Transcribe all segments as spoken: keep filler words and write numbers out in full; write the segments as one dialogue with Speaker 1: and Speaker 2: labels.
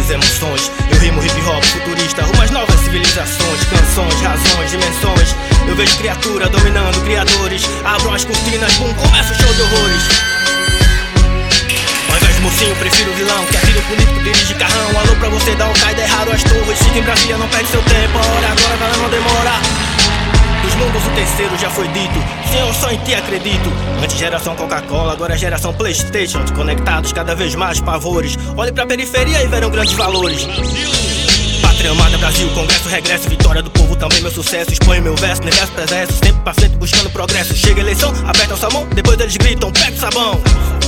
Speaker 1: minhas emoções. Eu rimo hip hop futurista, rumo às novas civilizações, canções, razões, dimensões. Eu vejo criatura dominando criadores. Abram as cortinas, bum, começa o show de horrores. Ao invés de mocinho, prefiro o vilão, que atira o político, dirige carrão. Alô pra você, dá um caída errado as torres. Fica em Brasília, não perde seu tempo, a hora agora, ela não demora. Dos mundos o terceiro já foi dito, Senhor, só em ti acredito. Antes geração Coca-Cola, agora é geração Playstation. Conectados cada vez mais pavores. Olhe pra periferia e verão grandes valores. Pátria amada, Brasil, congresso, regresso. Vitória do povo, também meu sucesso. Exponho meu verso, universo presesso. Sempre pra frente buscando progresso. Chega a eleição, apertam sua mão, depois eles gritam, pega o sabão.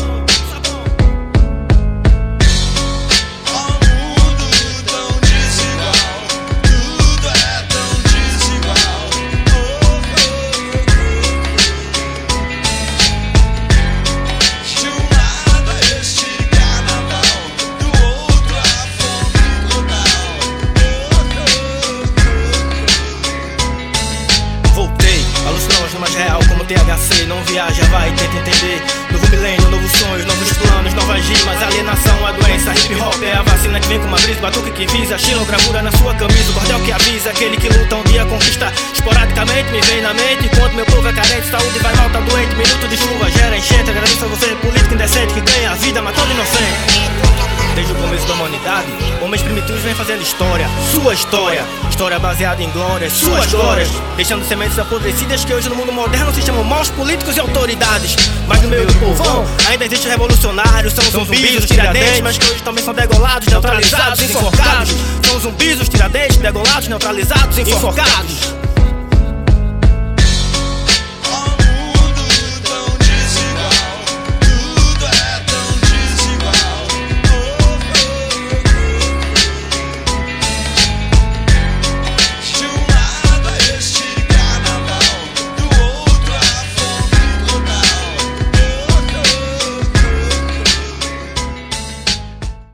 Speaker 1: Mais real como T H C, não viaja, vai, tenta entender. Novo milênio, novos sonhos, novos planos, novas rimas. Alienação, a doença, hip hop é a vacina que vem com uma brisa. Batuque que visa, xilogravura na sua camisa. O bordel que avisa, aquele que luta um dia conquista. Esporadicamente me vem na mente, enquanto meu povo é carente, saúde vai mal, tá doente. Minuto de chuva, gera enchente. Agradeço a você, político indecente, que ganha a vida matando inocente. Desde o começo da humanidade, homens primitivos vêm fazendo história, sua história. História baseada em glórias, suas glórias. Deixando sementes apodrecidas que hoje no mundo moderno se chamam maus políticos e autoridades. Mas no meio do povão ainda existem revolucionários. São zumbis, os tiradentes, mas que hoje também são degolados, neutralizados, enforcados. São zumbis, os tiradentes, degolados, neutralizados, enforcados.